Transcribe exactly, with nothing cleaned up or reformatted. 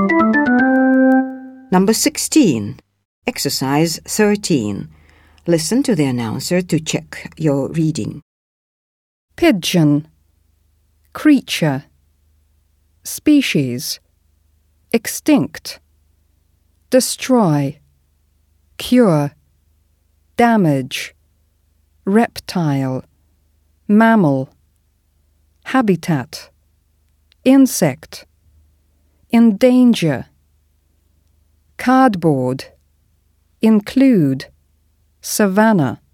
Number sixteen. Exercise thirteen. Listen to the announcer to check your reading. Pigeon. Creature. Species. Extinct. Destroy. Cure. Damage. Reptile. Mammal. Habitat. Insect. Endanger. Cardboard. Include. Savannah.